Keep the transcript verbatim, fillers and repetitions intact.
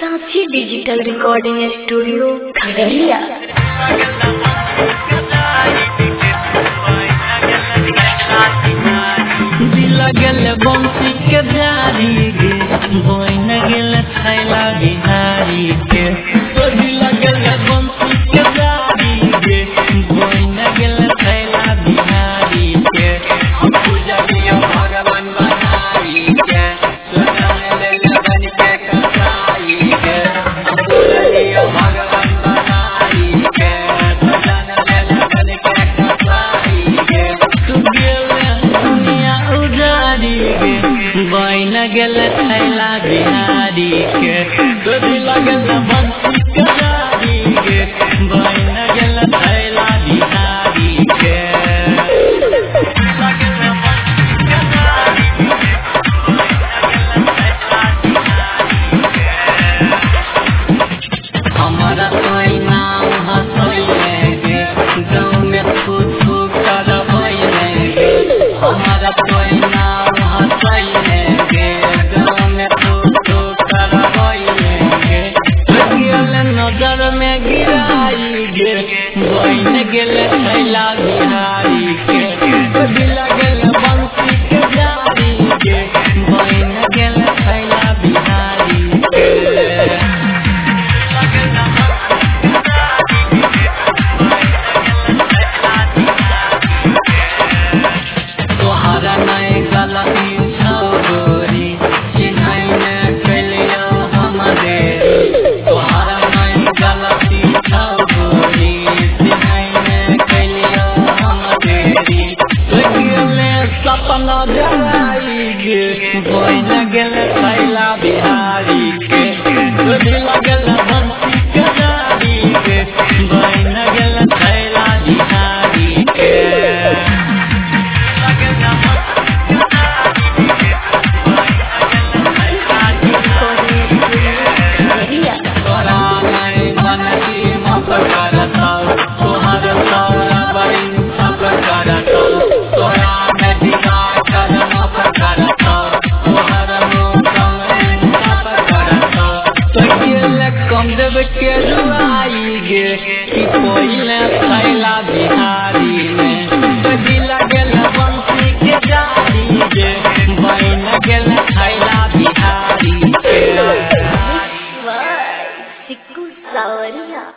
सांची digital recording studio Khagaria. दिला गेल बंसी के जारी गे बोइन गेल थैला बिहारी के तो दिला गेल बंसी के जारी गे बोइन गेल थैला बिहारी के पूजा दिया भगवान बनाई के सोना ले बन के कसाई के पूजा दिया भगवान बनाई के सोना ले बन के कसाई के तू गेल दुनिया उजारी के बोइन गेल थैला बिहारी के तो दिला गेल